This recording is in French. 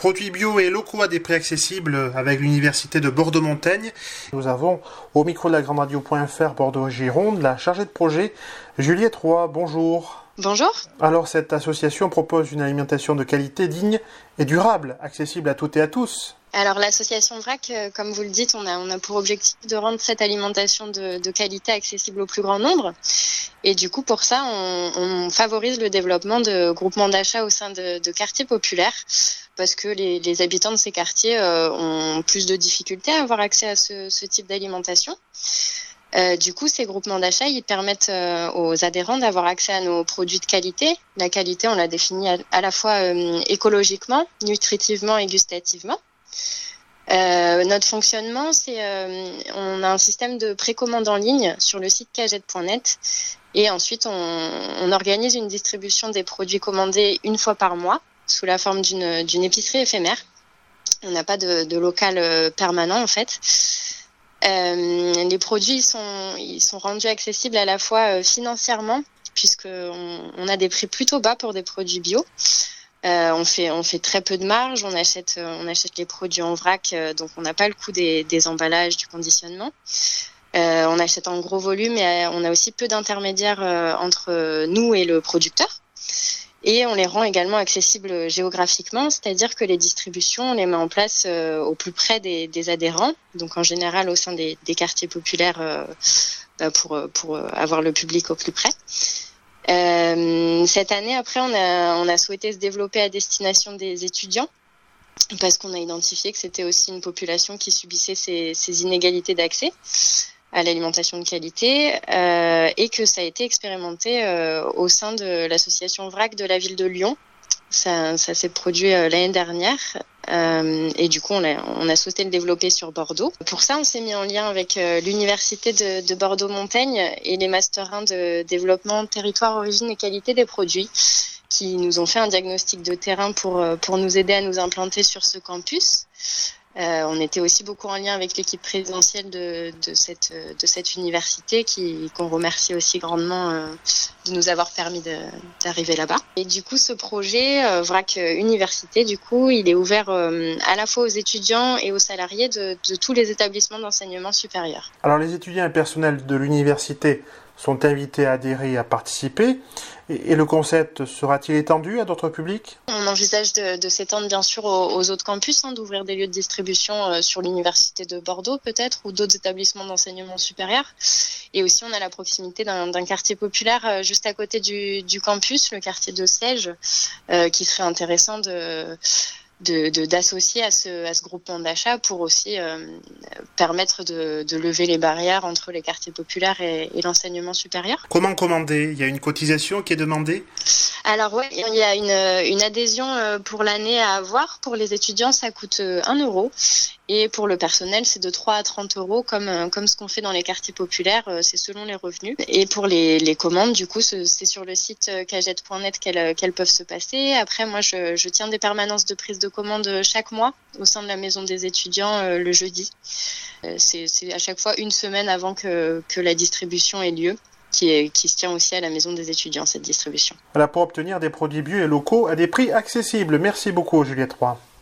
Produits bio et locaux à des prix accessibles avec l'Université de Bordeaux-Montaigne. Nous avons au micro de la Grande Radio.fr Bordeaux-Gironde la chargée de projet Juliette Roy. Bonjour. Bonjour. Alors cette association propose une alimentation de qualité digne et durable, accessible à toutes et à tous. Alors l'association VRAC, comme vous le dites, on a pour objectif de rendre cette alimentation de qualité accessible au plus grand nombre. Et du coup, pour ça, on favorise le développement de groupements d'achat au sein de quartiers populaires, parce que les habitants de ces quartiers ont plus de difficultés à avoir accès à ce type d'alimentation. Du coup, ces groupements d'achat, ils permettent aux adhérents d'avoir accès à nos produits de qualité. La qualité, on l'a définie à la fois écologiquement, nutritivement et gustativement. Notre fonctionnement, c'est on a un système de précommande en ligne sur le site cagette.net et ensuite on organise une distribution des produits commandés une fois par mois sous la forme d'une épicerie éphémère. On n'a pas de local permanent en fait. Les produits ils sont rendus accessibles à la fois financièrement puisqu'on a des prix plutôt bas pour des produits bio. On fait très peu de marge, on achète les produits en vrac, donc on n'a pas le coût des emballages, du conditionnement. On achète en gros volume et on a aussi peu d'intermédiaires entre nous et le producteur. Et on les rend également accessibles géographiquement, c'est-à-dire que les distributions, on les met en place au plus près des adhérents, donc en général au sein des quartiers populaires pour avoir le public au plus près. Cette année, après, on a souhaité se développer à destination des étudiants parce qu'on a identifié que c'était aussi une population qui subissait ces inégalités d'accès à l'alimentation de qualité et que ça a été expérimenté au sein de l'association VRAC de la ville de Lyon. Ça s'est produit l'année dernière et du coup on a souhaité le développer sur Bordeaux. Pour ça on s'est mis en lien avec l'université de Bordeaux-Montaigne et les Master 1 de développement territoire, origine et qualité des produits qui nous ont fait un diagnostic de terrain pour nous aider à nous implanter sur ce campus. On était aussi beaucoup en lien avec l'équipe présidentielle de cette université qu'on remercie aussi grandement de nous avoir permis d'arriver là-bas. Et du coup, ce projet VRAC Université, du coup, il est ouvert à la fois aux étudiants et aux salariés de tous les établissements d'enseignement supérieur. Alors les étudiants et personnels de l'université sont invités à adhérer et à participer. Et le concept sera-t-il étendu à d'autres publics ? On envisage de s'étendre bien sûr aux autres campus, d'ouvrir des lieux de distribution sur l'université de Bordeaux peut-être ou d'autres établissements d'enseignement supérieur. Et aussi on a la proximité d'un quartier populaire juste à côté du campus, le quartier de Sège, qui serait intéressant d'associer à ce groupement d'achat pour aussi permettre de lever les barrières entre les quartiers populaires et l'enseignement supérieur. Comment commander ? Il y a une cotisation qui est demandée ? Alors ouais, il y a une adhésion pour l'année à avoir. Pour les étudiants, ça coûte 1 € et pour le personnel, c'est de 3 à 30 € comme ce qu'on fait dans les quartiers populaires, c'est selon les revenus. Et pour les commandes, du coup, c'est sur le site cagette.net qu'elles peuvent se passer. Après, moi, je tiens des permanences de prise de commande chaque mois au sein de la maison des étudiants le jeudi. C'est à chaque fois une semaine avant que la distribution ait lieu. Qui se tient aussi à la maison des étudiants, cette distribution. Voilà, pour obtenir des produits bio et locaux à des prix accessibles. Merci beaucoup, Juliette Roy.